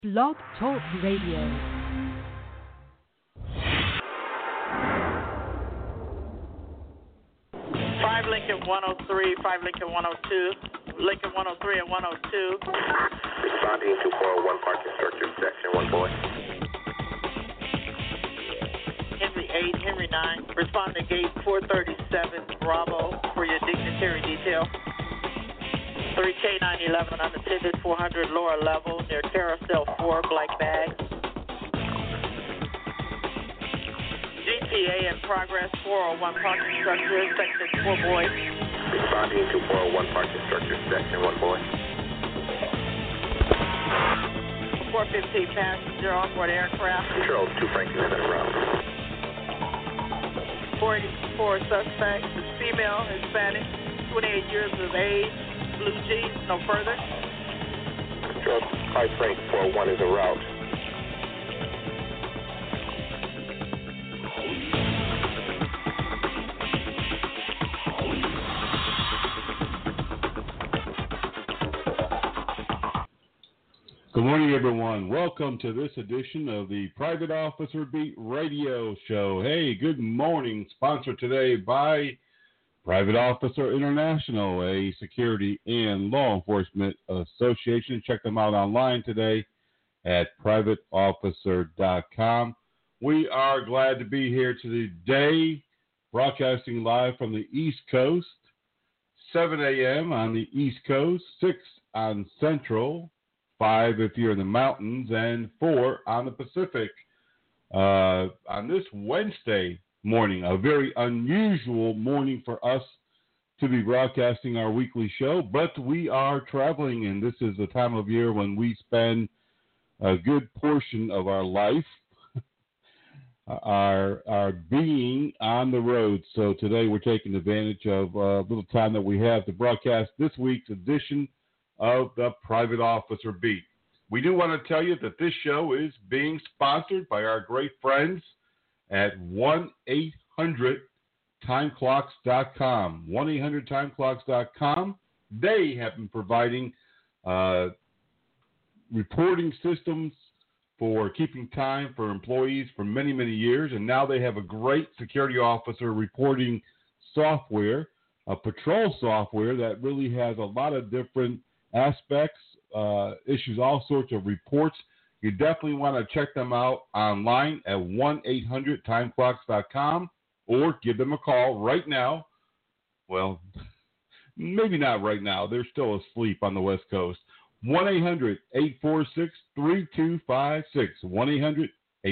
Blog Talk Radio. 5 Lincoln 102, Lincoln 103 and 102. Responding to 401 parking structure, section 1 boy. Henry 8, Henry 9. Respond to gate 437 Bravo for your dignitary detail. 3K 911 unattended 400 lower level near carousel 4 black bag. GTA in progress 401 parking structure, section 4 boy. Responding to 401 parking structure, section 1 boy. 415 passenger onboard aircraft. Control 2 Franklin en route. 484 suspect is female, Hispanic, 28 years of age, blue jeans, no further. Control 5 Frank 401 is en route. Good morning, everyone. Welcome to this edition of the Private Officer Beat Radio Show. Hey, good morning. Sponsored today by Private Officer International, a security and law enforcement association. Check them out online today at privateofficer.com. We are glad to be here today, broadcasting live from the East Coast, 7 a.m. on the East Coast, 6 on Central, 5 if you're in the mountains, and 4 on the Pacific. On this Wednesday morning, a very unusual morning for us to be broadcasting our weekly show, but we are traveling, and this is the time of year when we spend a good portion of our life, our being on the road. So today we're taking advantage of a little time that we have to broadcast this week's edition of the Private Officer Beat. We do want to tell you that this show is being sponsored by our great friends at 1-800-TIMECLOCKS.com. 1-800-TIMECLOCKS.com. They have been providing reporting systems for keeping time for employees for many, many years, and now they have a great security officer reporting software, a patrol software that really has a lot of different aspects, issues all sorts of reports. You definitely want to check them out online at 1-800-TIMECLOCKS.com or give them a call right now. Well, maybe not right now. They're still asleep on the West Coast. 1-800-846-3256.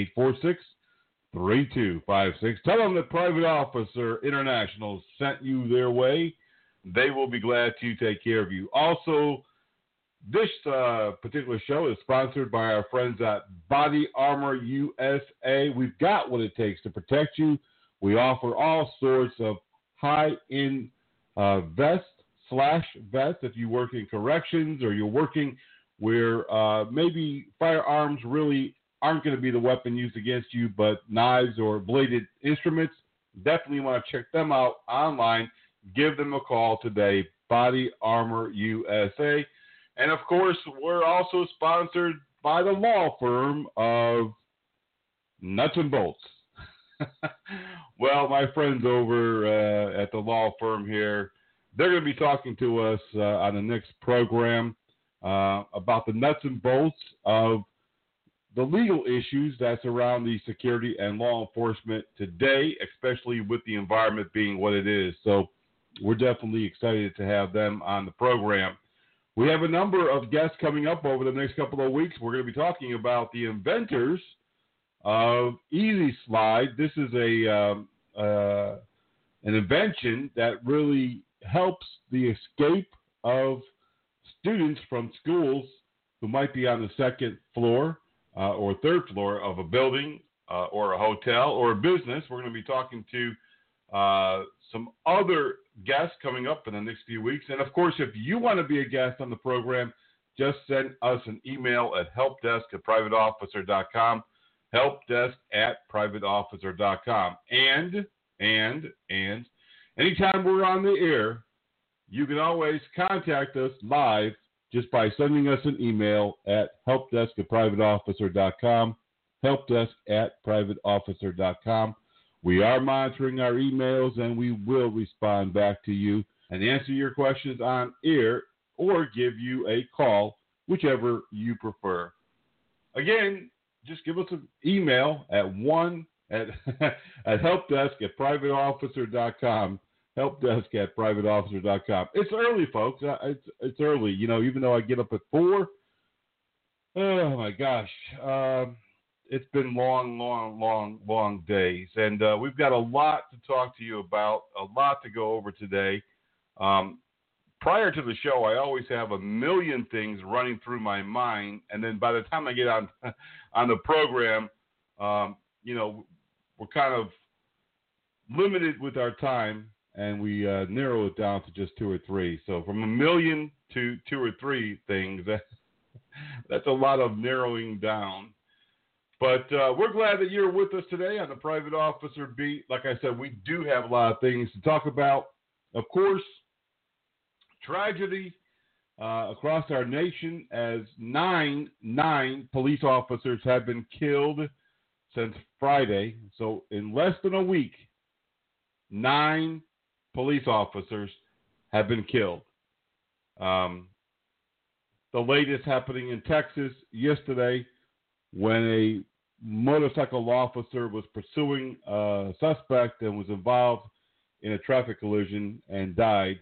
1-800-846-3256. Tell them that Private Officer International sent you their way. They will be glad to take care of you. Also, this particular show is sponsored by our friends at Body Armor USA. We've got what it takes to protect you. We offer all sorts of high-end vests if you work in corrections or you're working where maybe firearms really aren't going to be the weapon used against you, but knives or bladed instruments. Definitely want to check them out online. Give them a call today, Body Armor USA. And, of course, we're also sponsored by the law firm of Nuts and Bolts. Well, my friends over at the law firm here, they're going to be talking to us on the next program about the nuts and bolts of the legal issues that surround the security and law enforcement today, especially with the environment being what it is. So we're definitely excited to have them on the program. We have a number of guests coming up over the next couple of weeks. We're going to be talking about the inventors of Easy Slide. This is an invention that really helps the escape of students from schools who might be on the second floor or third floor of a building or a hotel or a business. We're going to be talking to some other guests coming up in the next few weeks. And, of course, if you want to be a guest on the program, just send us an email at helpdesk@privateofficer.com, helpdesk@privateofficer.com. And anytime we're on the air, you can always contact us live just by sending us an email at helpdesk@privateofficer.com, helpdesk@privateofficer.com. We are monitoring our emails, and we will respond back to you and answer your questions on air or give you a call, whichever you prefer. Again, just give us an email at helpdesk@privateofficer.com, helpdesk@privateofficer.com. It's early, folks. It's early. You know, even though I get up at 4, oh, my gosh. It's been long days. And we've got a lot to talk to you about, a lot to go over today. Prior to the show, I always have a million things running through my mind. And then by the time I get on the program, you know, we're kind of limited with our time, and we narrow it down to just 2 or 3. So from a million to 2 or 3 things, that's a lot of narrowing down. But we're glad that you're with us today on the Private Officer Beat. Like I said, we do have a lot of things to talk about. Of course, tragedy across our nation as nine police officers have been killed since Friday. So in less than a week, 9 police officers have been killed. The latest happening in Texas yesterday when a motorcycle officer was pursuing a suspect and was involved in a traffic collision and died.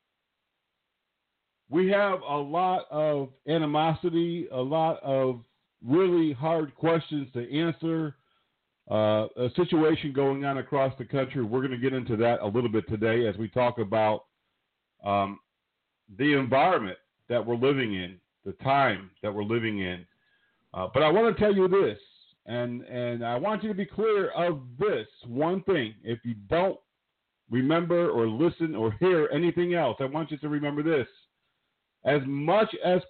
We have a lot of animosity, a lot of really hard questions to answer, a situation going on across the country. We're going to get into that a little bit today as we talk about the environment that we're living in, the time that we're living in. But I want to tell you this, and I want you to be clear of this one thing. If you don't remember or listen or hear anything else, I want you to remember this. As much as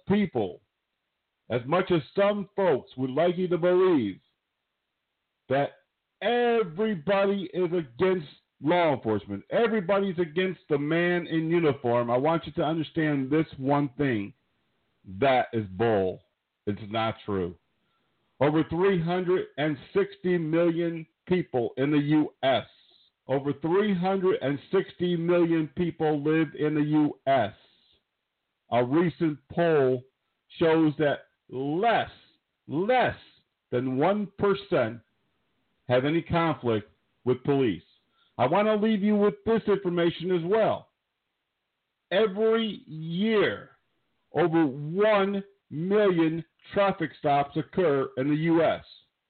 some folks would like you to believe that everybody is against law enforcement, everybody's against the man in uniform, I want you to understand this one thing. That is bull. It's not true. Over 360 million people in the U.S. Over 360 million people live in the U.S. A recent poll shows that less than 1% have any conflict with police. I want to leave you with this information as well. Every year, over 1 million traffic stops occur in the U.S.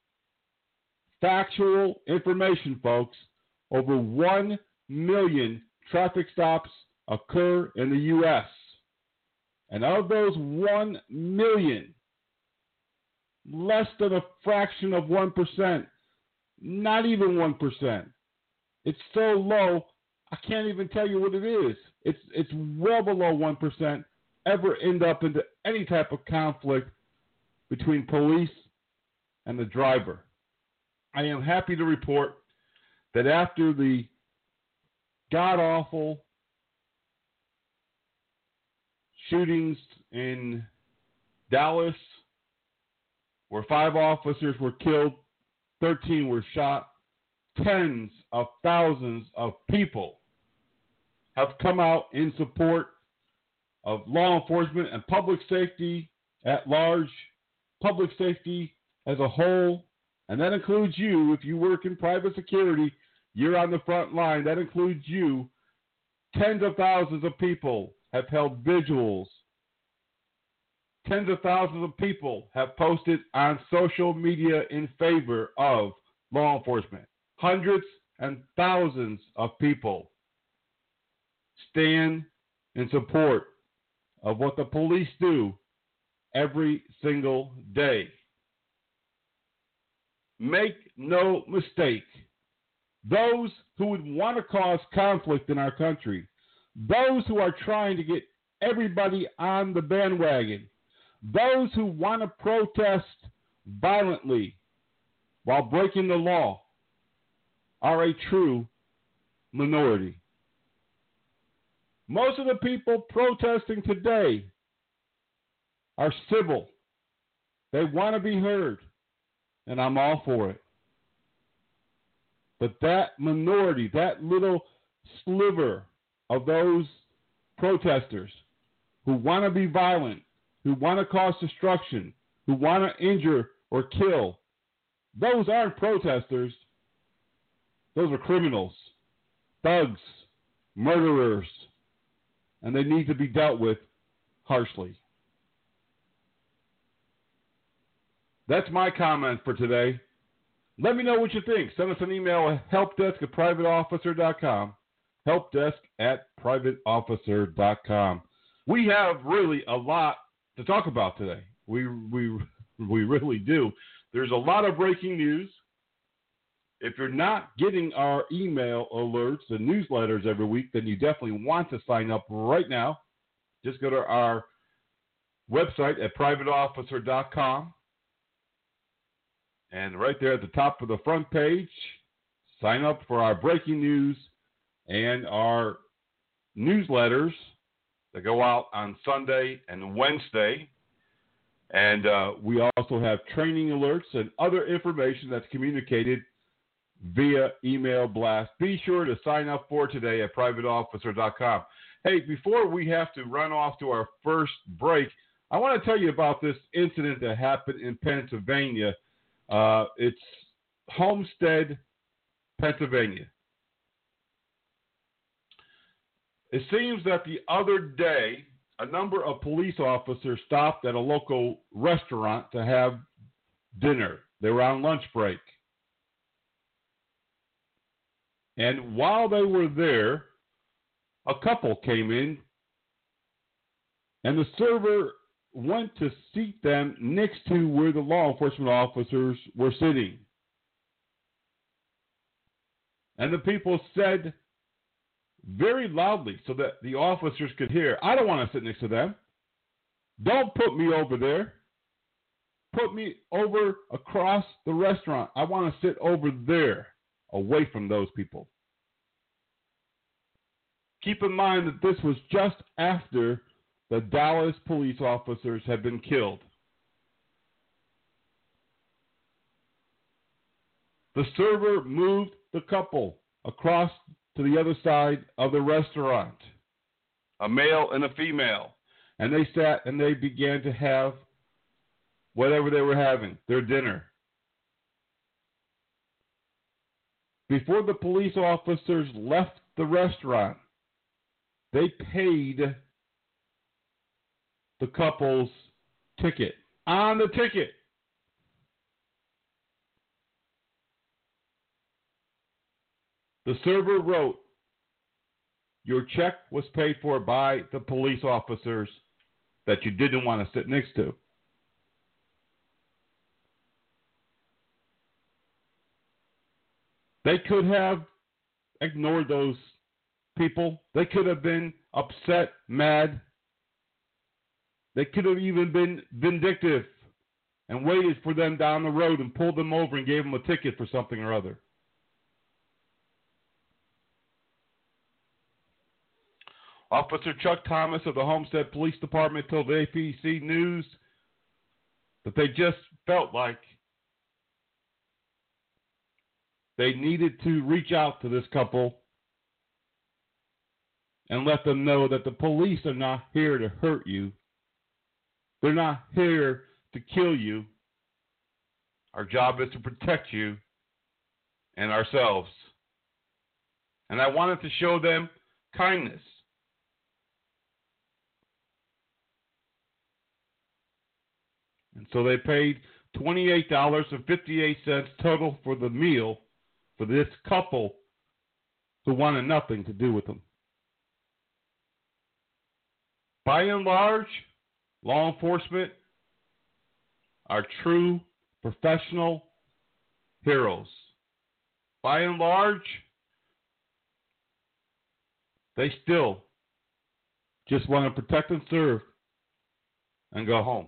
Factual information, folks. Over 1 million traffic stops occur in the U.S. And of those 1 million, less than a fraction of 1%, not even 1%. It's so low, I can't even tell you what it is. It's well below 1% ever end up into any type of conflict between police and the driver. I am happy to report that after the god-awful shootings in Dallas, where 5 officers were killed, 13 were shot, tens of thousands of people have come out in support of law enforcement and public safety at large, public safety as a whole, and that includes you. If you work in private security, you're on the front line. That includes you. Tens of thousands of people have held vigils. Tens of thousands of people have posted on social media in favor of law enforcement. Hundreds and thousands of people stand in support of what the police do every single day. Make no mistake, those who would want to cause conflict in our country, those who are trying to get everybody on the bandwagon, those who want to protest violently while breaking the law, are a true minority. Most of the people protesting today are civil. They want to be heard, and I'm all for it. But that minority, that little sliver of those protesters who want to be violent, who want to cause destruction, who want to injure or kill, those aren't protesters. Those are criminals, thugs, murderers, and they need to be dealt with harshly. That's my comment for today. Let me know what you think. Send us an email at helpdesk@privateofficer.com. Helpdesk@privateofficer.com. We have really a lot to talk about today. We really do. There's a lot of breaking news. If you're not getting our email alerts and newsletters every week, then you definitely want to sign up right now. Just go to our website at privateofficer.com. And right there at the top of the front page, sign up for our breaking news and our newsletters that go out on Sunday and Wednesday. And we also have training alerts and other information that's communicated via email blast. Be sure to sign up for today at privateofficer.com. Hey, before we have to run off to our first break, I want to tell you about this incident that happened in Pennsylvania. It's Homestead, Pennsylvania. It seems that the other day, a number of police officers stopped at a local restaurant to have dinner. They were on lunch break. And while they were there, a couple came in, and the server went to seat them next to where the law enforcement officers were sitting. And the people said very loudly so that the officers could hear, "I don't want to sit next to them. Don't put me over there. Put me over across the restaurant. I want to sit over there, away from those people." Keep in mind that this was just after the Dallas police officers had been killed. The server moved the couple across to the other side of the restaurant, a male and a female, and they sat and they began to have whatever they were having, their dinner. Before the police officers left the restaurant, they paid the couple's ticket. On the ticket, the server wrote, "Your check was paid for by the police officers that you didn't want to sit next to." They could have ignored those people. They could have been upset, mad. They could have even been vindictive and waited for them down the road and pulled them over and gave them a ticket for something or other. Officer Chuck Thomas of the Homestead Police Department told APC News that they just felt like they needed to reach out to this couple and let them know that the police are not here to hurt you. They're not here to kill you. Our job is to protect you and ourselves. And I wanted to show them kindness. And so they paid $28.58 total for the meal for this couple who wanted nothing to do with them. By and large, law enforcement are true professional heroes. By and large, they still just want to protect and serve and go home.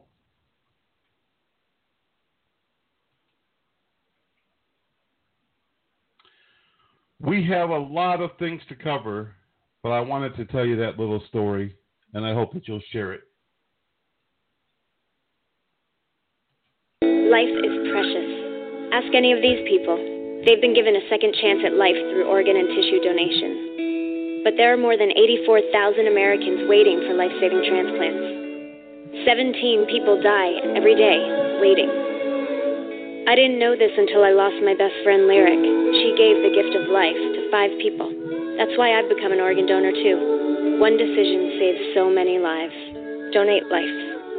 We have a lot of things to cover, but I wanted to tell you that little story, and I hope that you'll share it. life is precious. Ask any of these people. They've been given a second chance at life through organ and tissue donation. But there are more than 84,000 Americans waiting for life-saving transplants. 17 people die every day waiting. I didn't know this until I lost my best friend, Lyric. She gave the gift of life to 5 people. That's why I've become an organ donor, too. One decision saves so many lives. Donate life.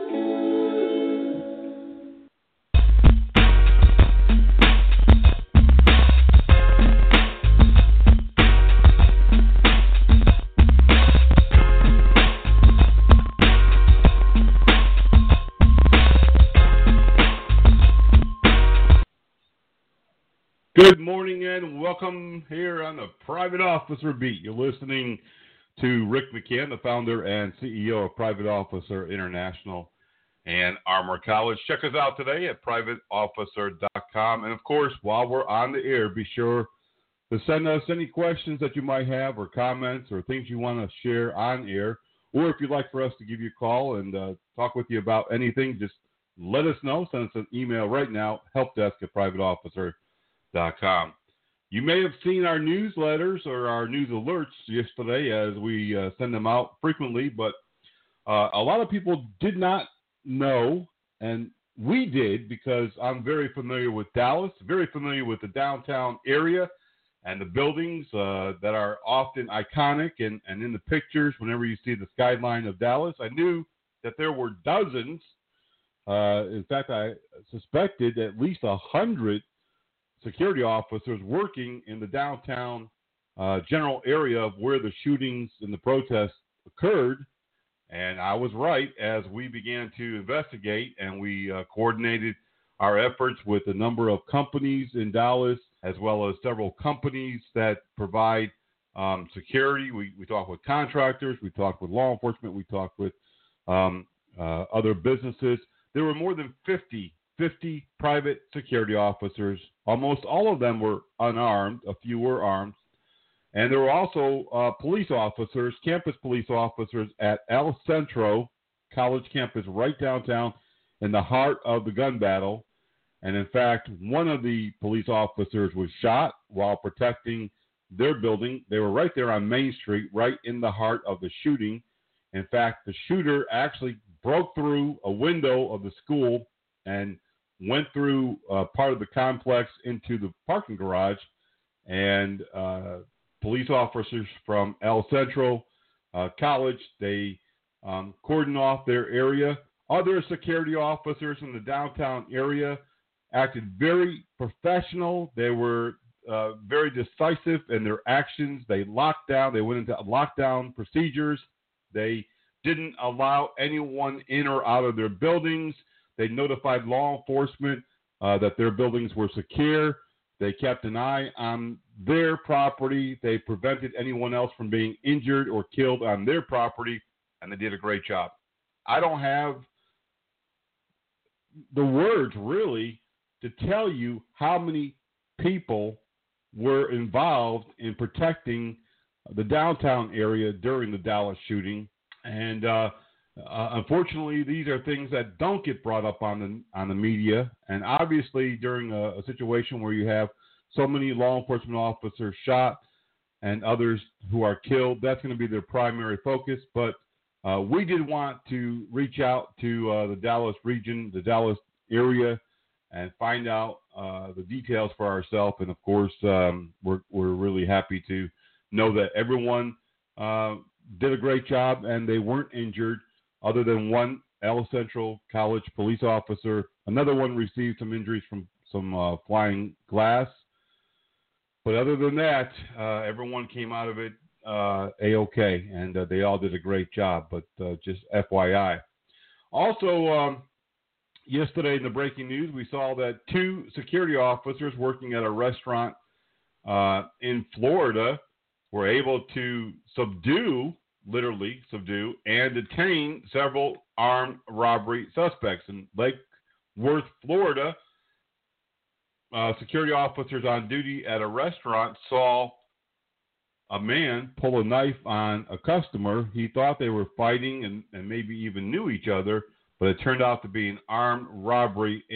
Good morning and welcome here on the Private Officer Beat. You're listening to Rick McCann, the founder and CEO of Private Officer International and Armor College. Check us out today at privateofficer.com. And, of course, while we're on the air, be sure to send us any questions that you might have or comments or things you want to share on air. Or if you'd like for us to give you a call and talk with you about anything, just let us know. Send us an email right now, helpdesk@privateofficer.com. You may have seen our newsletters or our news alerts yesterday as we send them out frequently, but a lot of people did not know, and we did because I'm very familiar with Dallas, very familiar with the downtown area and the buildings that are often iconic and in the pictures whenever you see the skyline of Dallas. I knew that there were dozens. In fact, I suspected at least 100 security officers working in the downtown general area of where the shootings and the protests occurred. And I was right as we began to investigate, and we coordinated our efforts with a number of companies in Dallas, as well as several companies that provide security. We talked with contractors, we talked with law enforcement, we talked with other businesses. There were more than 50 private security officers. Almost all of them were unarmed. A few were armed. And there were also police officers, campus police officers at El Centro College campus right downtown in the heart of the gun battle. And in fact, one of the police officers was shot while protecting their building. They were right there on Main Street, right in the heart of the shooting. In fact, the shooter actually broke through a window of the school and went through part of the complex into the parking garage, and police officers from El Centro College, they cordoned off their area. Other security officers in the downtown area acted very professional. They were very decisive in their actions. They locked down. They went into lockdown procedures. They didn't allow anyone in or out of their buildings. They notified law enforcement that their buildings were secure. They kept an eye on their property. They prevented anyone else from being injured or killed on their property, and they did a great job. I don't have the words, really, to tell you how many people were involved in protecting the downtown area during the Dallas shooting. And unfortunately, these are things that don't get brought up on the media. And obviously, during a situation where you have so many law enforcement officers shot and others who are killed, that's going to be their primary focus. But we did want to reach out to the Dallas region, the Dallas area, and find out the details for ourselves. And of course, we're really happy to know that everyone did a great job and they weren't injured, other than one El Centro College police officer. Another one received some injuries from some flying glass. But other than that, everyone came out of it A-OK, and they all did a great job. But just FYI. Also, yesterday in the breaking news, we saw that 2 security officers working at a restaurant in Florida were able to literally subdue, and detain several armed robbery suspects. In Lake Worth, Florida, security officers on duty at a restaurant saw a man pull a knife on a customer. He thought they were fighting and maybe even knew each other, but it turned out to be an armed robbery in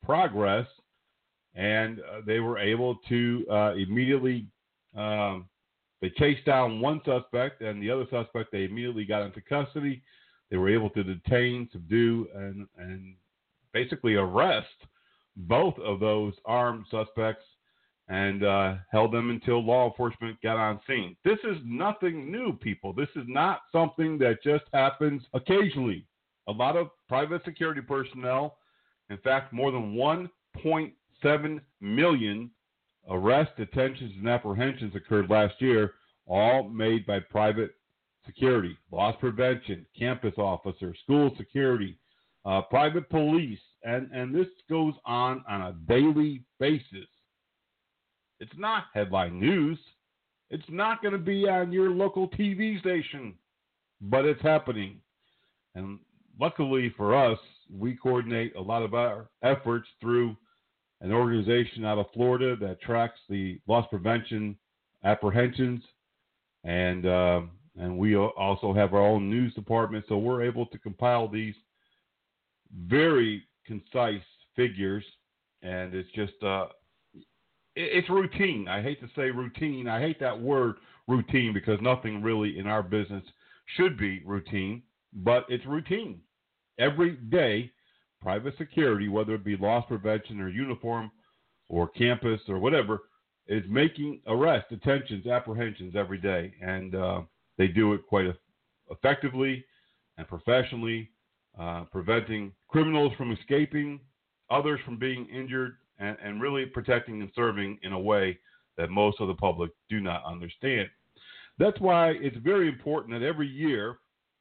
progress, and they were able to immediately they chased down one suspect, and the other suspect they immediately got into custody. They were able to detain, subdue, and basically arrest both of those armed suspects and held them until law enforcement got on scene. This is nothing new, people. This is not something that just happens occasionally. A lot of private security personnel, in fact, more than 1.7 million arrests, detentions, and apprehensions occurred last year, all made by private security, loss prevention, campus officers, school security, private police, and this goes on a daily basis. It's not headline news. It's not going to be on your local TV station, but it's happening. And luckily for us, we coordinate a lot of our efforts through an organization out of Florida that tracks the loss prevention apprehensions, and we also have our own news department, so we're able to compile these very concise figures, and it's just it's routine. I hate to say routine. I hate that word routine because nothing really in our business should be routine, but it's routine. Every day, private security, whether it be loss prevention or uniform or campus or whatever, is making arrests, detentions, apprehensions every day. And they do it quite effectively and professionally, preventing criminals from escaping, others from being injured, and really protecting and serving in a way that most of the public do not understand. That's why it's very important that every year,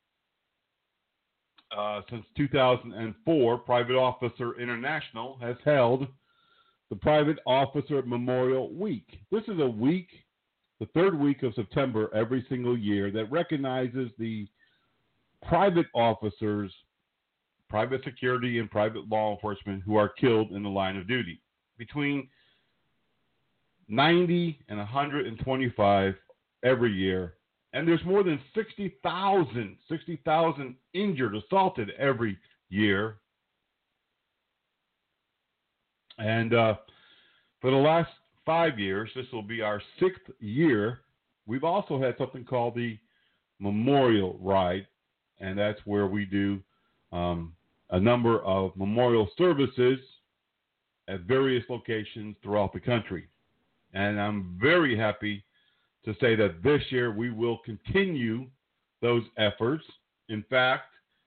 since 2004, Private Officer International has held the Private Officer Memorial Week. This is a week, the third week of September every single year, that recognizes the private officers, private security, and private law enforcement who are killed in the line of duty. Between 90 and 125 every year. And there's more than 60,000 injured, assaulted every year. And for the last 5 years, this will be our 6th year, we've also had something called the Memorial Ride, and that's where we do a number of memorial services at various locations throughout the country. And I'm very happy to say that this year we will continue those efforts. In fact,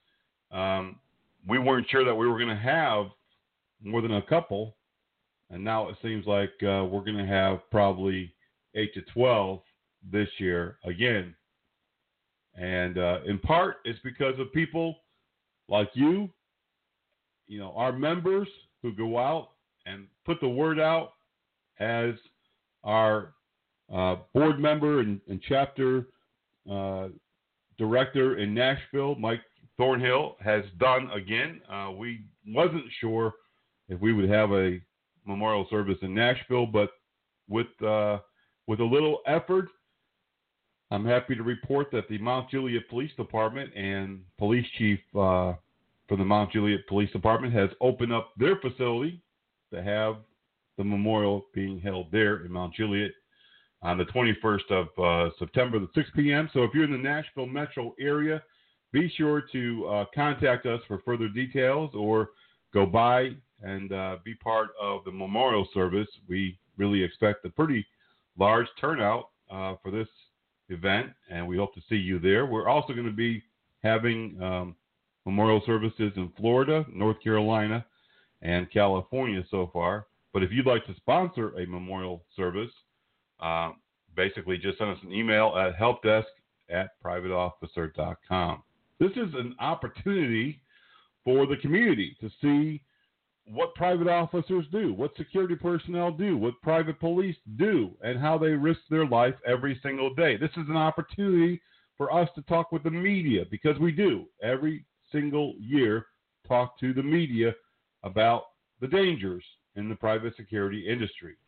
we weren't sure that we were going to have more than a couple, and now it seems like we're going to have probably 8 to 12 this year again. And in part, it's because of people like you, our members who go out and put the word out, as our board member and chapter director in Nashville, Mike Thornhill, has done again. We wasn't sure if we would have a memorial service in Nashville, but with a little effort, I'm happy to report that the Mount Juliet Police Department and Police Chief from the Mount Juliet Police Department has opened up their facility to have the memorial being held there in Mount Juliet on the 21st of September at 6 p.m. So if you're in the Nashville metro area, be sure to contact us for further details or go by and be part of the memorial service. We really expect a pretty large turnout for this event, and we hope to see you there. We're also going to be having memorial services in Florida, North Carolina, and California so far. But if you'd like to sponsor a memorial service, basically just send us an email at helpdesk@privateofficer.com. This is an opportunity for the community to see what private officers do, what security personnel do, what private police do, and how they risk their life every single day. This is an opportunity for us to talk with the media, because we do every single year talk to the media about the dangers in the private security industry.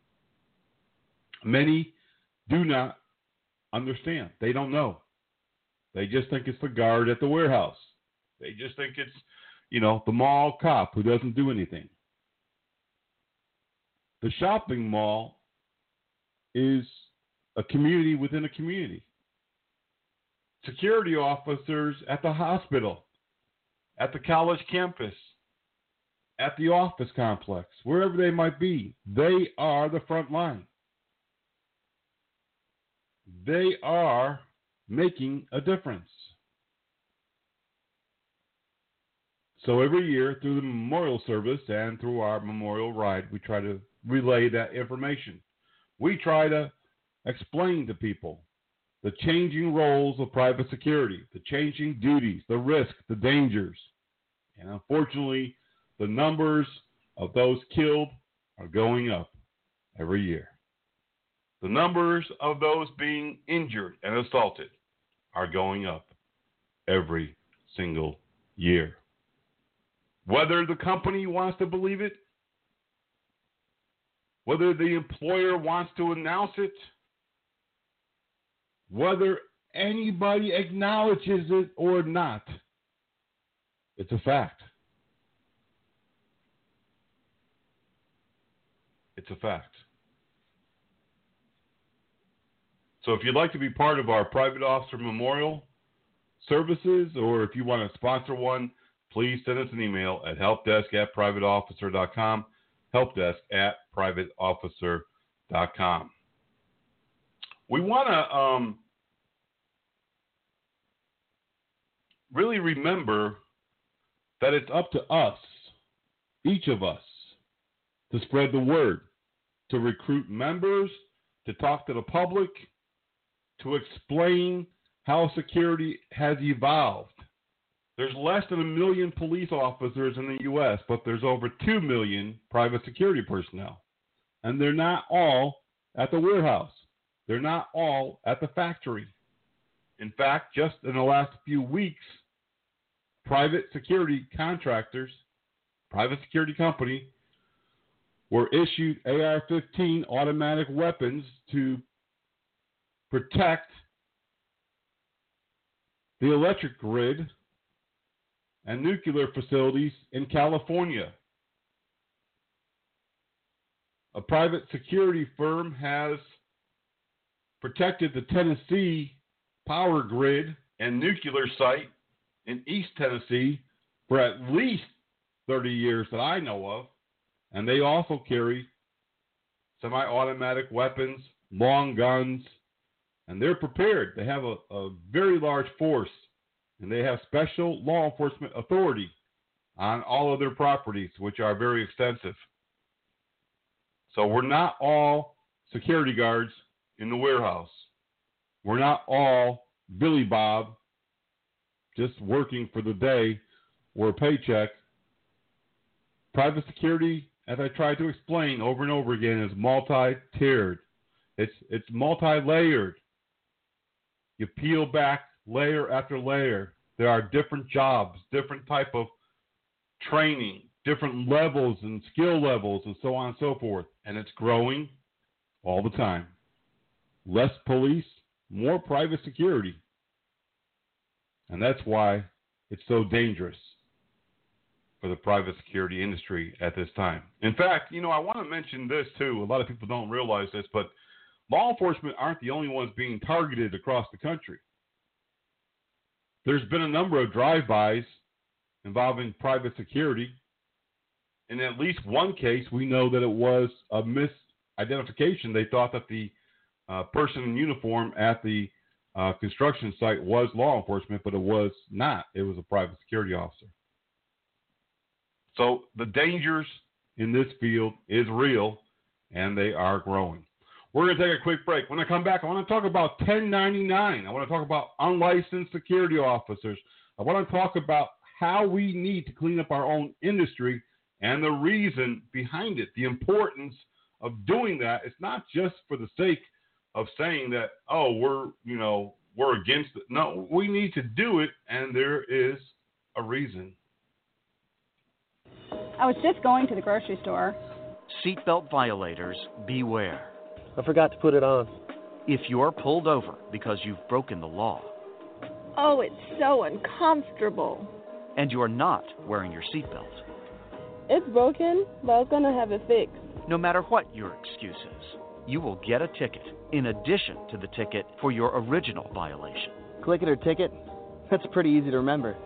Many do not understand. They don't know. They just think it's the guard at the warehouse. They just think it's, the mall cop who doesn't do anything. The shopping mall is a community within a community. Security officers at the hospital, at the college campus, at the office complex, wherever they might be, they are the front line. They are making a difference. So every year through the memorial service and through our memorial ride, we try to relay that information. We try to explain to people the changing roles of private security, the changing duties, the risks, the dangers. And unfortunately, the numbers of those killed are going up every year. The numbers of those being injured and assaulted are going up every single year. Whether the company wants to believe it, whether the employer wants to announce it, whether anybody acknowledges it or not, it's a fact. It's a fact. So if you'd like to be part of our private officer memorial services, or if you want to sponsor one, please send us an email at helpdesk@privateofficer.com, helpdesk@privateofficer.com. We want to really remember that it's up to us, each of us, to spread the word, to recruit members, to talk to the public, to explain how security has evolved. There's less than 1 million police officers in the U.S., but there's over 2 million private security personnel. And they're not all at the warehouse. They're not all at the factory. In fact, just in the last few weeks, private security contractors, private security company, were issued AR-15 automatic weapons to protect the electric grid and nuclear facilities in California. A private security firm has protected the Tennessee power grid and nuclear site in East Tennessee for at least 30 years that I know of, and they also carry semi-automatic weapons, long guns, and they're prepared. They have a very large force, and they have special law enforcement authority on all of their properties, which are very extensive. So we're not all security guards in the warehouse. We're not all Billy Bob just working for the day or a paycheck. Private security, as I tried to explain over and over again, is multi-tiered. It's multi-layered. You peel back layer after layer. There are different jobs, different type of training, different levels and skill levels, and so on and so forth. And it's growing all the time. Less police, more private security. And that's why it's so dangerous for the private security industry at this time. In fact, I want to mention this too. A lot of people don't realize this, but law enforcement aren't the only ones being targeted across the country. There's been a number of drive-bys involving private security. In at least one case, we know that it was a misidentification. They thought that the person in uniform at the construction site was law enforcement, but it was not. It was a private security officer. So the dangers in this field is real, and they are growing. We're going to take a quick break. When I come back, I want to talk about 1099. I want to talk about unlicensed security officers. I want to talk about how we need to clean up our own industry and the reason behind it, the importance of doing that. It's not just for the sake of saying that, we're against it. No, we need to do it, and there is a reason. I was just going to the grocery store. Seatbelt violators, beware. I forgot to put it on. If you're pulled over because you've broken the law. Oh, it's so uncomfortable. And you're not wearing your seatbelt. It's broken, but I was going to have it fixed. No matter what your excuse is, you will get a ticket in addition to the ticket for your original violation. Click it or ticket? That's pretty easy to remember.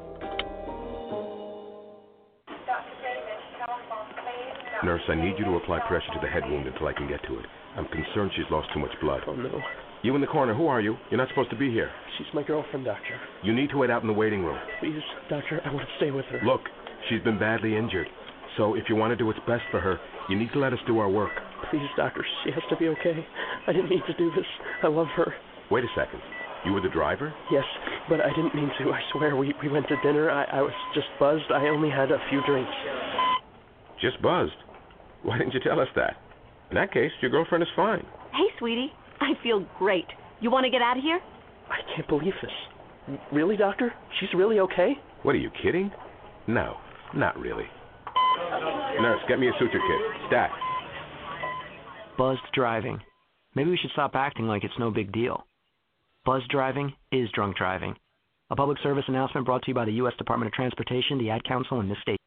Nurse, I need you to apply pressure to the head wound until I can get to it. I'm concerned she's lost too much blood. Oh, no. You in the corner, who are you? You're not supposed to be here. She's my girlfriend, Doctor. You need to wait out in the waiting room. Please, Doctor, I want to stay with her. Look, she's been badly injured. So if you want to do what's best for her, you need to let us do our work. Please, Doctor, she has to be okay. I didn't mean to do this. I love her. Wait a second. You were the driver? Yes, but I didn't mean to. I swear, we went to dinner. I was just buzzed. I only had a few drinks. Just buzzed? Why didn't you tell us that? In that case, your girlfriend is fine. Hey, sweetie. I feel great. You want to get out of here? I can't believe this. Really, Doctor? She's really okay? What, are you kidding? No, not really. Nurse, get me a suture kit. Stat. Buzzed driving. Maybe we should stop acting like it's no big deal. Buzzed driving is drunk driving. A public service announcement brought to you by the U.S. Department of Transportation, the Ad Council, and this state.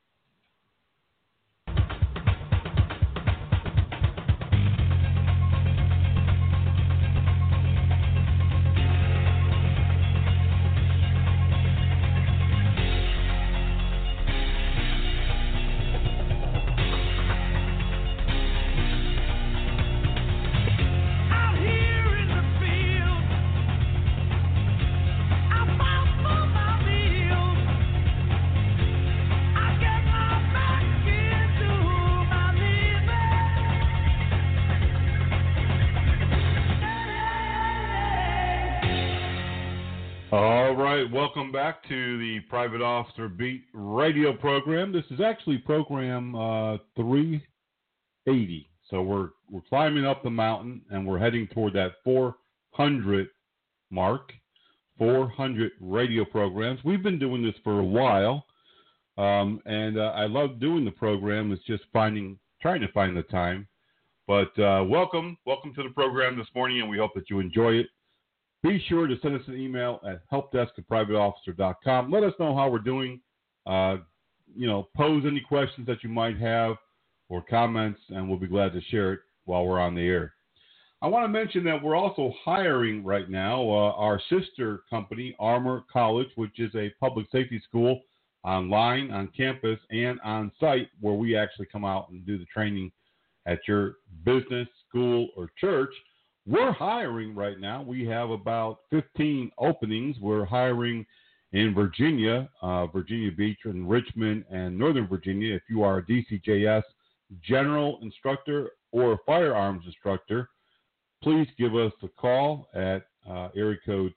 Welcome back to the Private Officer Beat radio program. This is actually program 380. So we're climbing up the mountain and we're heading toward that 400 mark, 400 radio programs. We've been doing this for a while, and I love doing the program. It's just trying to find the time. But welcome to the program this morning, and we hope that you enjoy it. Be sure to send us an email at helpdesk@privateofficer.com. Let us know how we're doing. Pose any questions that you might have or comments, and we'll be glad to share it while we're on the air. I want to mention that we're also hiring right now our sister company, Armor College, which is a public safety school online, on campus, and on site, where we actually come out and do the training at your business, school, or church. We're hiring right now. We have about 15 openings. We're hiring in Virginia, Virginia Beach, and Richmond, and Northern Virginia. If you are a DCJS general instructor or a firearms instructor, please give us a call at area code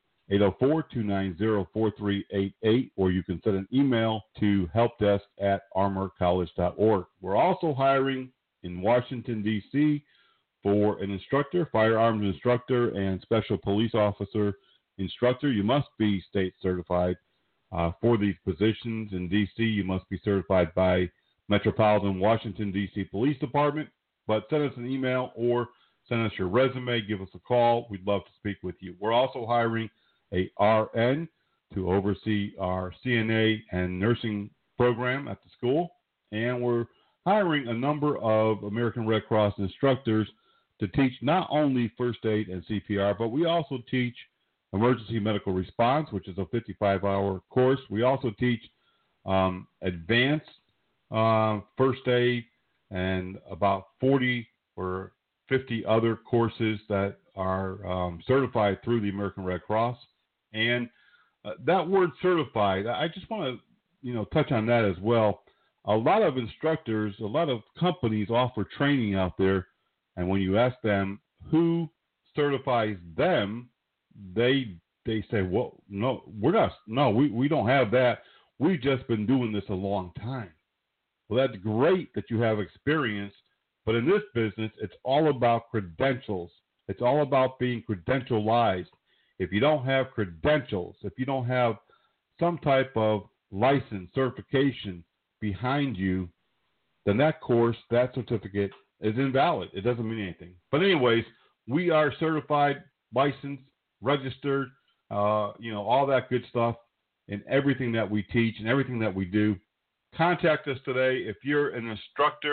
804-290-4388, or you can send an email to helpdesk@armorcollege.org. We're also hiring in Washington, D.C., for an instructor, firearms instructor, and special police officer instructor. You must be state certified for these positions. In D.C., you must be certified by Metropolitan Washington, D.C. Police Department. But send us an email or send us your resume. Give us a call. We'd love to speak with you. We're also hiring a RN to oversee our CNA and nursing program at the school. And we're hiring a number of American Red Cross instructors to teach not only first aid and CPR, but we also teach emergency medical response, which is a 55-hour course. We also teach advanced first aid and about 40 or 50 other courses that are certified through the American Red Cross. And that word certified, I just want to touch on that as well. A lot of instructors, a lot of companies offer training out there. And when you ask them who certifies them, they say, well, no, we don't have that. We've just been doing this a long time. Well, that's great that you have experience, but in this business, it's all about credentials. It's all about being credentialized. If you don't have credentials, if you don't have some type of license, certification behind you, then that course, that certificate is invalid. It doesn't mean anything. But anyways, we are certified, licensed, registered, all that good stuff in everything that we teach and everything that we do. Contact us today if you're an instructor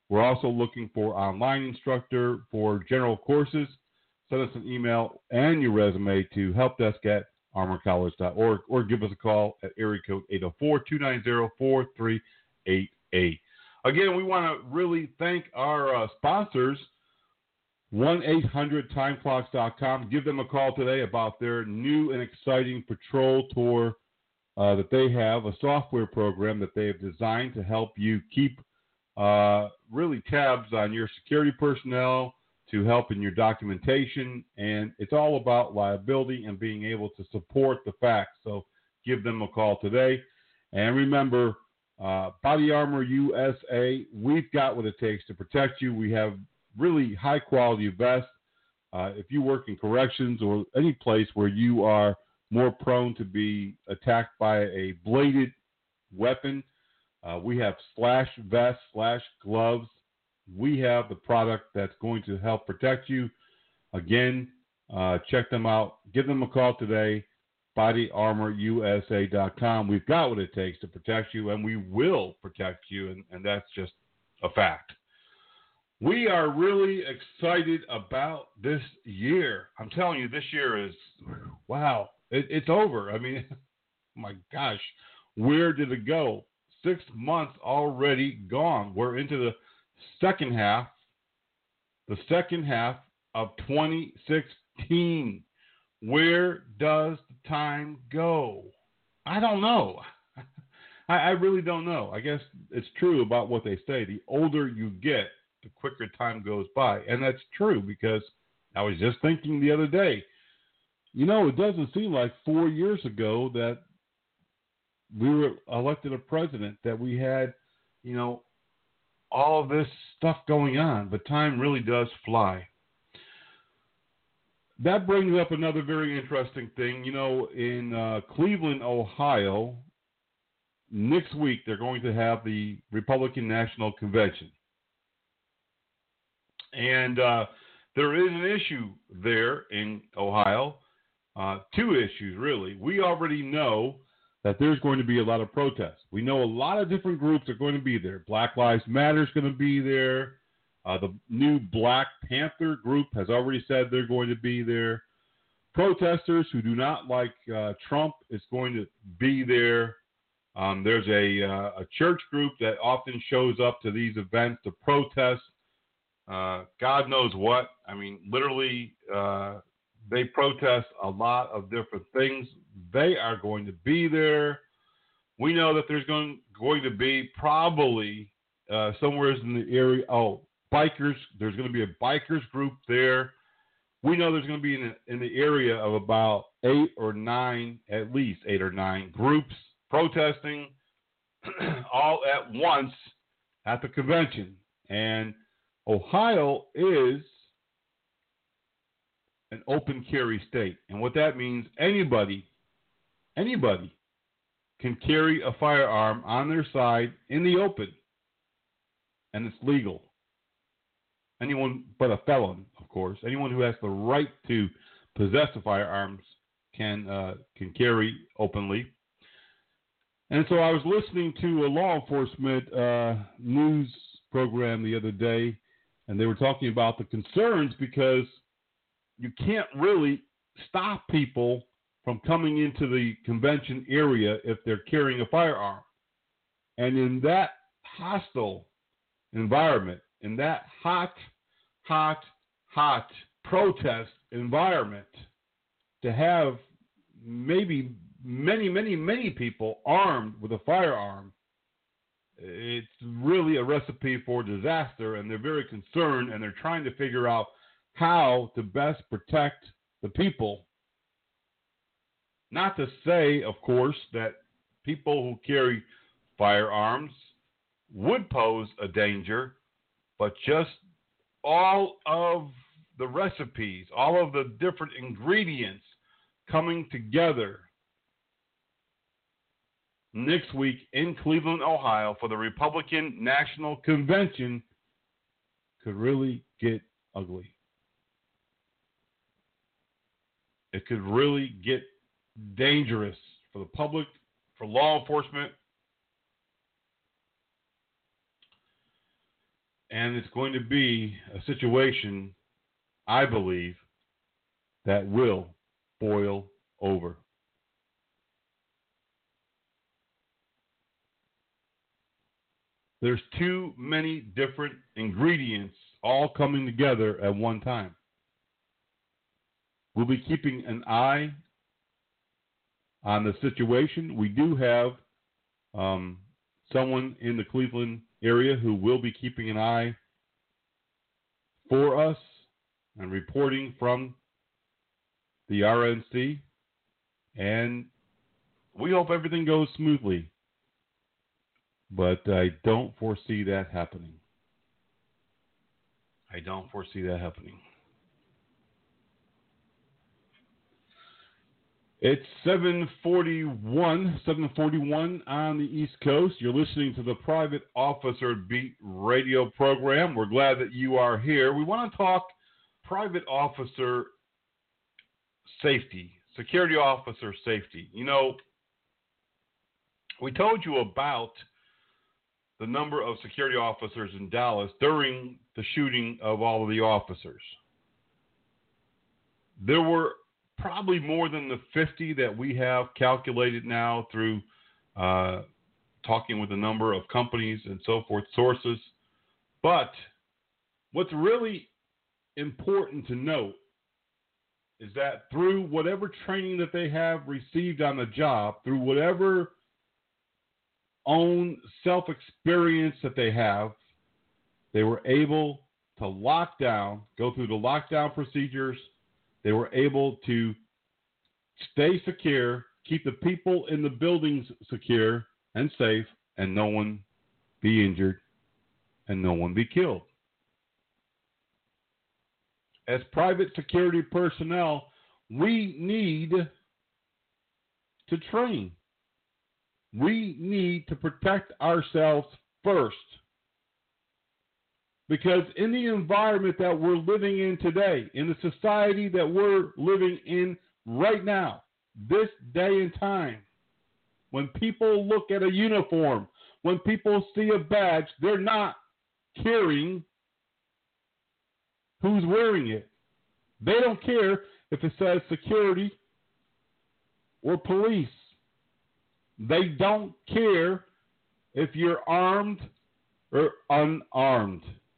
We're also looking for online instructor for general courses. Send us an email and your resume to helpdesk@armorcollege.org or give us a call at area code 804-290-4388. Again, we want to really thank our sponsors, 1-800-timeclocks.com. Give them a call today about their new and exciting patrol tour that they have, a software program that they have designed to help you keep really tabs on your security personnel, to help in your documentation, and it's all about liability and being able to support the facts. So give them a call today. And remember, Body Armor USA, we've got what it takes to protect you. We have really high-quality vests. If you work in corrections or any place where you are more prone to be attacked by a bladed weapon, we have slash vests, slash gloves. We have the product that's going to help protect you. Again, check them out. Give them a call today, bodyarmorusa.com. We've got what it takes to protect you, and we will protect you, and that's just a fact. We are really excited about this year. I'm telling you, this year is, wow, it's over. I mean, my gosh, where did it go? 6 months already gone. We're into the second half of 2016. Where does the time go? I don't know. I really don't know. I guess it's true about what they say. The older you get, the quicker time goes by. And that's true, because I was just thinking the other day, it doesn't seem like 4 years ago that we were elected a president, that we had, all of this stuff going on, but time really does fly. That brings up another very interesting thing. In Cleveland, Ohio, next week they're going to have the Republican National Convention. And there is an issue there in Ohio, two issues really. We already know that there's going to be a lot of protests. We know a lot of different groups are going to be there. Black Lives Matter is going to be there. The new Black Panther group has already said they're going to be there. Protesters who do not like Trump is going to be there. There's a church group that often shows up to these events to protest God knows what. I mean, literally, they protest a lot of different things. They are going to be there. We know that there's going to be probably somewhere in the area, bikers. There's going to be a bikers group there. We know there's going to be in the area of about at least eight or nine groups protesting all at once at the convention. And Ohio is an open carry state. And what that means, anybody can carry a firearm on their side in the open. And it's legal. Anyone but a felon, of course. Anyone who has the right to possess the firearms can carry openly. And so I was listening to a law enforcement news program the other day, and they were talking about the concerns because you can't really stop people from coming into the convention area if they're carrying a firearm. And in that hostile environment, in that hot protest environment, to have maybe many people armed with a firearm, it's really a recipe for disaster, and they're very concerned, and they're trying to figure out how to best protect the people. Not to say, of course, that people who carry firearms would pose a danger, but just all of the recipes, all of the different ingredients coming together next week in Cleveland, Ohio for the Republican National Convention could really get ugly. It could really get dangerous for the public, for law enforcement. And it's going to be a situation, I believe, that will boil over. There's too many different ingredients all coming together at one time. We'll be keeping an eye on the situation. We do have someone in the Cleveland area who will be keeping an eye for us and reporting from the RNC. And we hope everything goes smoothly. But I don't foresee that happening. I don't foresee that happening. It's 7:41 on the East Coast. You're listening to the Private Officer Beat radio program. We're glad that you are here. We want to talk private officer safety, security officer safety. You know, we told you about the number of security officers in Dallas during the shooting of all of the officers. There were probably more than the 50 that we have calculated now through talking with a number of companies and so forth, sources. But what's really important to note is that through whatever training that they have received on the job, through whatever own self-experience that they have, they were able to lock down, go through the lockdown procedures. They were able to stay secure, keep the people in the buildings secure and safe, and no one be injured and no one be killed. As private security personnel, we need to train. We need to protect ourselves first. Because in the environment that we're living in today, in the society that we're living in right now, this day and time, when people look at a uniform, when people see a badge, they're not caring who's wearing it. They don't care if it says security or police. They don't care if you're armed or unarmed.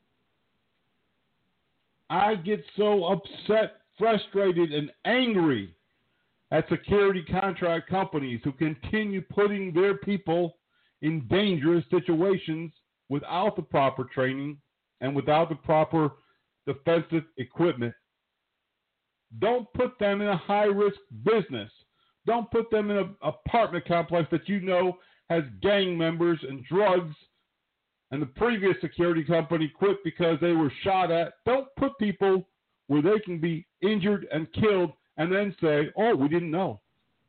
I get so upset, frustrated, and angry at security contract companies who continue putting their people in dangerous situations without the proper training and without the proper defensive equipment. Don't put them in a high-risk business. Don't put them in an apartment complex that you know has gang members and drugs, and the previous security company quit because they were shot at. Don't put people where they can be injured and killed and then say, oh, we didn't know.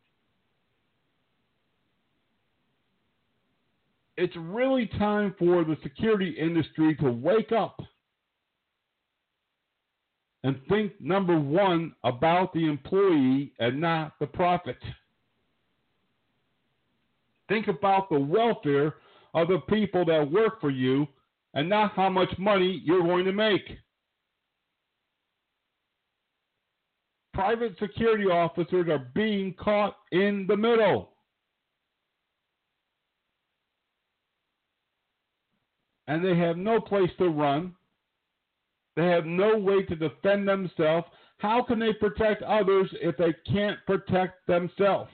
It's really time for the security industry to wake up and think, number one, about the employee and not the profit. Think about the welfare of the people that work for you and not how much money you're going to make. Private security officers are being caught in the middle. And they have no place to run. They have no way to defend themselves. How can they protect others if they can't protect themselves?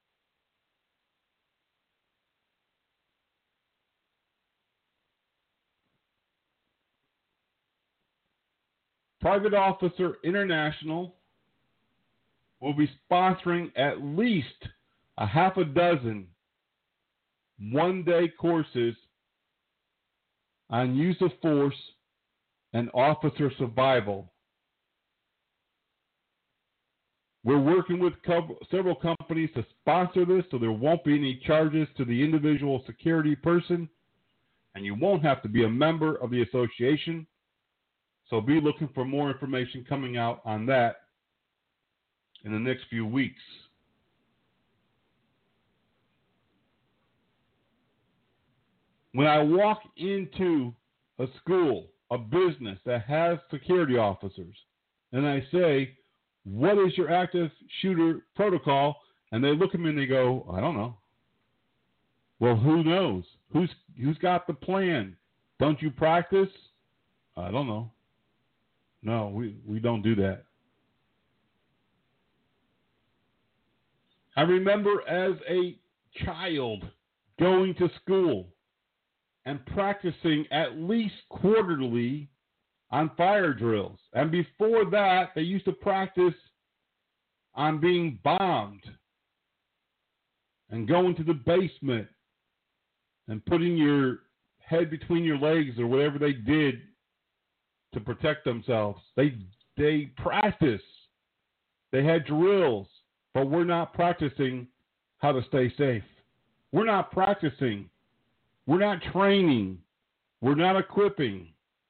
Private Officer International will be sponsoring at least a half a dozen one-day courses on use of force and officer survival. We're working with several companies to sponsor this, so there won't be any charges to the individual security person, and you won't have to be a member of the association. So be looking for more information coming out on that in the next few weeks. When I walk into a school, a business that has security officers and I say, what is your active shooter protocol? And they look at me and they go, I don't know. Well, who knows? Who's got the plan? Don't you practice? I don't know. No, we don't do that. I remember as a child going to school and practicing at least quarterly on fire drills. And before that, they used to practice on being bombed and going to the basement and putting your head between your legs or whatever they did to protect themselves. They practiced. They had drills, but we're not practicing how to stay safe. We're not practicing. We're not training. We're not equipping.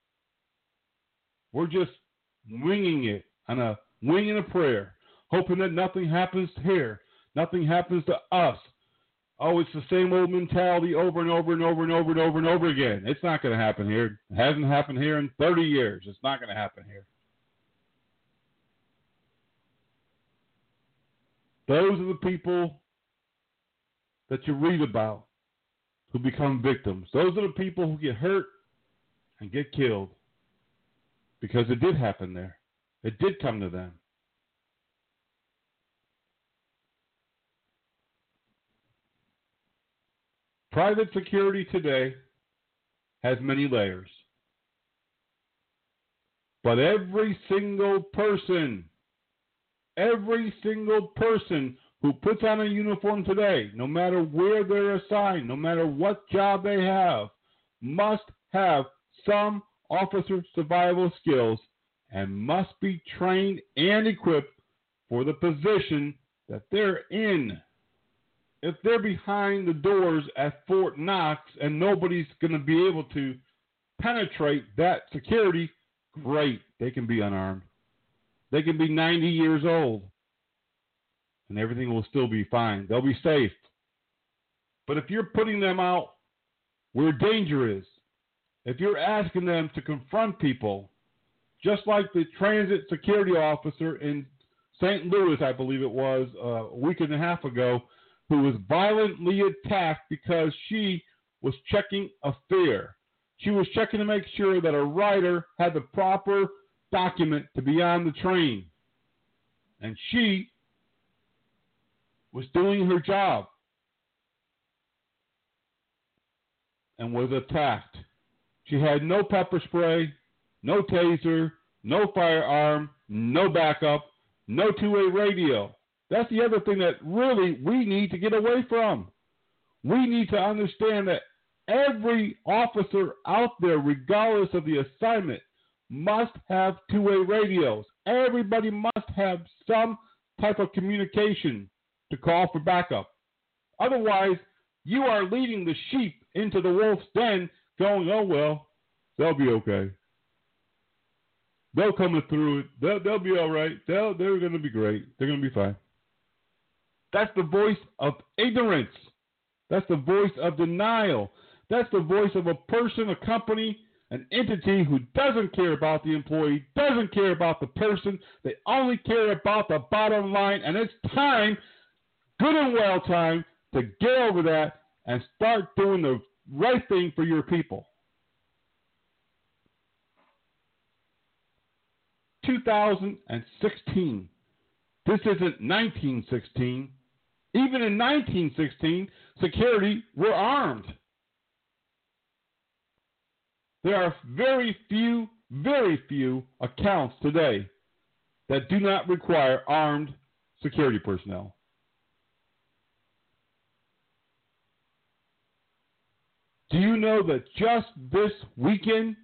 We're just winging it on a wing and a prayer, hoping that nothing happens here, nothing happens to us. Oh, it's the same old mentality over and over and over and over and over and over again. It's not going to happen here. It hasn't happened here in 30 years. It's not going to happen here. Those are the people that you read about who become victims. Those are the people who get hurt and get killed because it did happen there. It did come to them. Private security today has many layers. But every single person who puts on a uniform today, no matter where they're assigned, no matter what job they have, must have some officer survival skills and must be trained and equipped for the position that they're in. If they're behind the doors at Fort Knox and nobody's going to be able to penetrate that security, great. They can be unarmed. They can be 90 years old, and everything will still be fine. They'll be safe. But if you're putting them out where danger is, if you're asking them to confront people, just like the transit security officer in St. Louis, I believe it was, a week and a half ago, who was violently attacked because she was checking a fare. She was checking to make sure that a rider had the proper document to be on the train. And she was doing her job and was attacked. She had no pepper spray, no taser, no firearm, no backup, no two-way radio. That's the other thing that really we need to get away from. We need to understand that every officer out there, regardless of the assignment, must have two-way radios. Everybody must have some type of communication to call for backup. Otherwise, you are leading the sheep into the wolf's den going, oh, well, they'll be okay. They'll come through it. They'll be all right. They're going to be great. They're going to be fine. That's the voice of ignorance. That's the voice of denial. That's the voice of a person, a company, an entity who doesn't care about the employee, doesn't care about the person. They only care about the bottom line. And it's time, good and well time, to get over that and start doing the right thing for your people. 2016. This isn't 1916. Even in 1916, security were armed. There are very few accounts today that do not require armed security personnel. Do you know that just this weekend,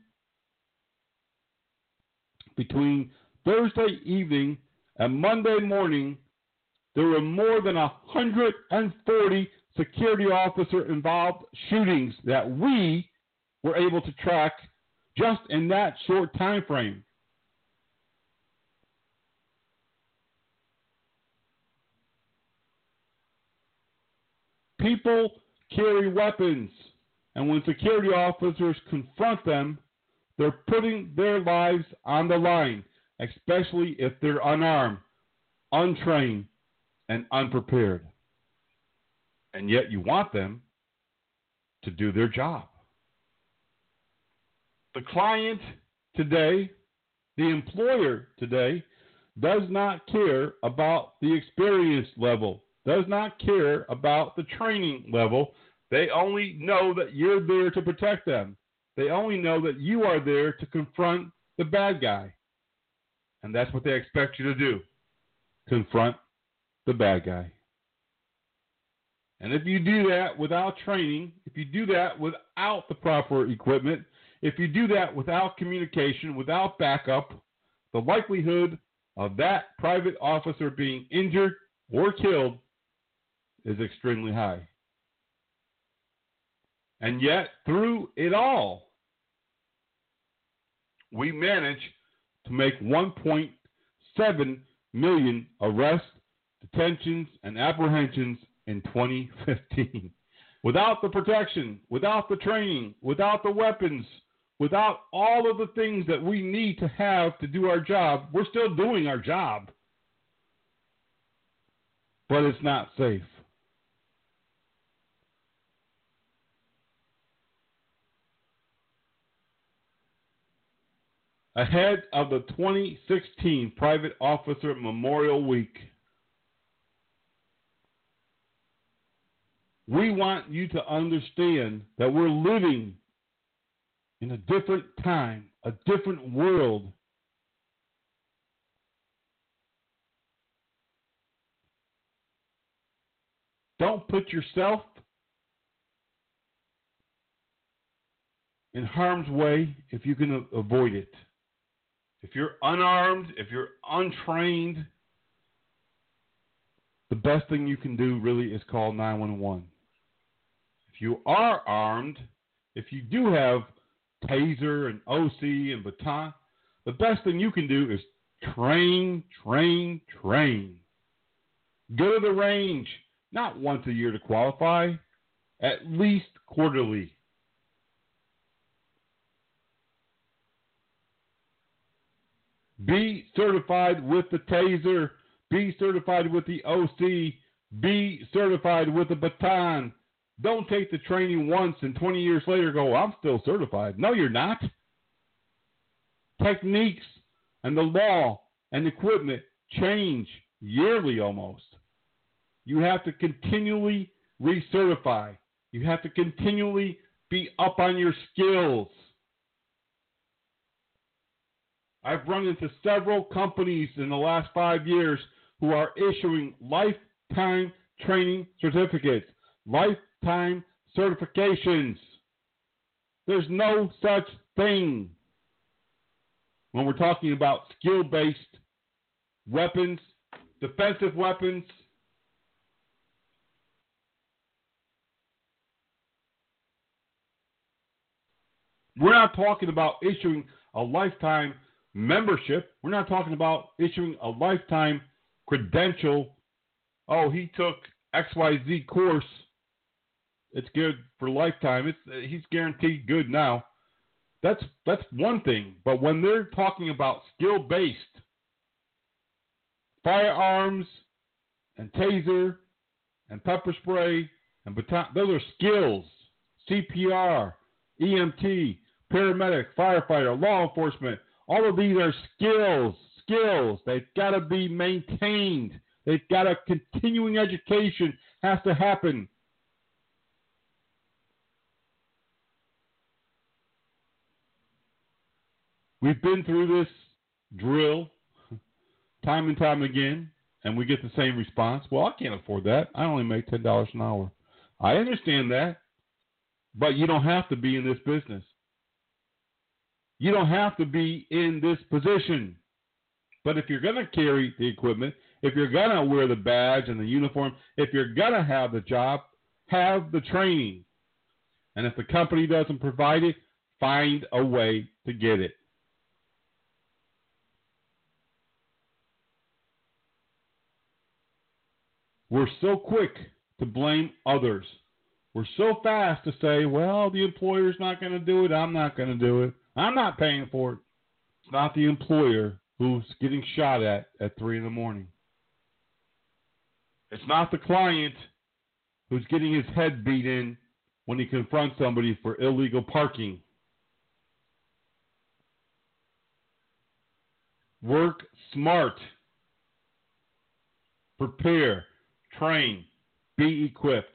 between Thursday evening and Monday morning, there were more than 140 security officer involved shootings that we were able to track just in that short time frame. People carry weapons, and when security officers confront them, They're putting their lives on the line, especially if they're unarmed, untrained, and unprepared. And yet you want them to do their job. The client today, the employer today, does not care about the experience level, does not care about the training level. They only know that you're there to protect them. They only know that you are there to confront the bad guy. And that's what they expect you to do. Confront the bad guy. And if you do that without training, if you do that without the proper equipment, if you do that without communication, without backup, the likelihood of that private officer being injured or killed is extremely high. And yet, through it all, we managed to make 1.7 million arrests, detentions, and apprehensions in 2015. Without the protection, without the training, without the weapons, without all of the things that we need to have to do our job, we're still doing our job. But it's not safe. Ahead of the 2016 Private Officer Memorial Week, we want you to understand that we're living in a different time, a different world. Don't put yourself in harm's way if you can avoid it. If you're unarmed, if you're untrained, the best thing you can do really is call 911. If you are armed, if you do have taser and OC and baton, the best thing you can do is train. Go to the range, not once a year to qualify, at least quarterly. Be certified with the taser. Be certified with the OC. Be certified with the baton. Don't take the training once and 20 years later go, I'm still certified. No, you're not. Techniques and the law and equipment change yearly almost. You have to continually recertify. You have to continually be up on your skills. I've run into several companies in the last 5 years who are issuing lifetime training certificates, lifetime certifications. There's no such thing when we're talking about skill-based weapons, defensive weapons. We're not talking about issuing a lifetime membership. We're not talking about issuing a lifetime credential. Oh, he took XYZ course. It's good for lifetime. He's guaranteed good now. That's one thing. But when they're talking about skill-based firearms and taser and pepper spray and baton, those are skills. CPR, EMT, paramedic, firefighter, law enforcement. All of these are skills. They've got to be maintained. They've got a continuing education has to happen. We've been through this drill time and time again, and we get the same response. Well, I can't afford that. I only make $10 an hour. I understand that, but you don't have to be in this business. You don't have to be in this position. But if you're going to carry the equipment, if you're going to wear the badge and the uniform, if you're going to have the job, have the training. And if the company doesn't provide it, find a way to get it. We're so quick to blame others. We're so fast to say, well, the employer's not going to do it. I'm not going to do it. I'm not paying for it. It's not the employer who's getting shot at 3 in the morning. It's not the client who's getting his head beat in when he confronts somebody for illegal parking. Work smart. Prepare. Train. Be equipped.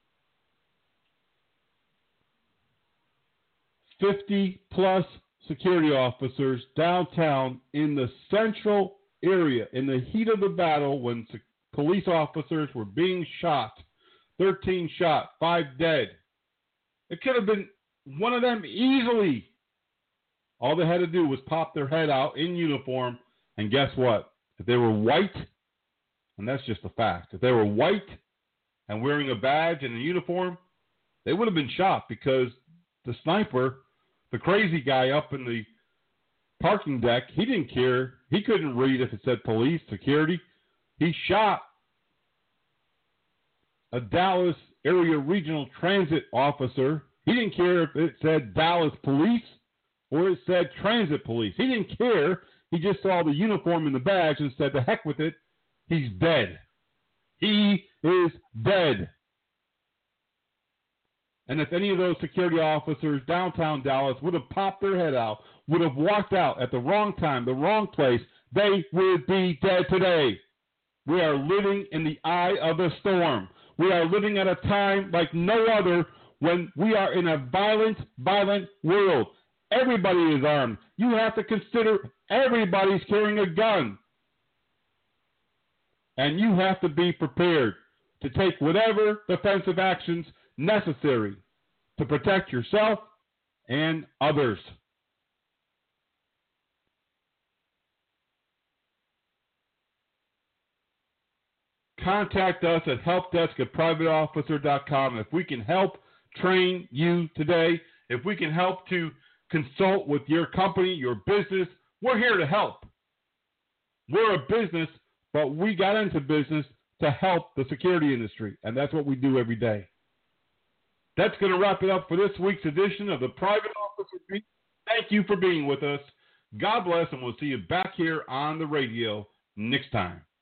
50-plus security officers downtown in the central area in the heat of the battle when police officers were being shot. 13 shot, 5 dead. It could have been one of them easily. All they had to do was pop their head out in uniform, and guess what? If they were white, and that's just a fact, if they were white and wearing a badge and a uniform, they would have been shot because the sniper, the crazy guy up in the parking deck, he didn't care. He couldn't read if it said police, security. He shot a Dallas area regional transit officer. He didn't care if it said Dallas police or it said transit police. He didn't care. He just saw the uniform and the badge and said, the heck with it. He's dead. He is dead. And if any of those security officers downtown Dallas would have popped their head out, would have walked out at the wrong time, the wrong place, they would be dead today. We are living in the eye of a storm. We are living at a time like no other when we are in a violent world. Everybody is armed. You have to consider everybody's carrying a gun. And you have to be prepared to take whatever defensive actions necessary to protect yourself and others. Contact us at helpdesk@privateofficer.com. If we can help train you today, if we can help to consult with your company, your business, we're here to help. We're a business, but we got into business to help the security industry, and that's what we do every day. That's going to wrap it up for this week's edition of the Private Officer Beat. Thank you for being with us. God bless, and we'll see you back here on the radio next time.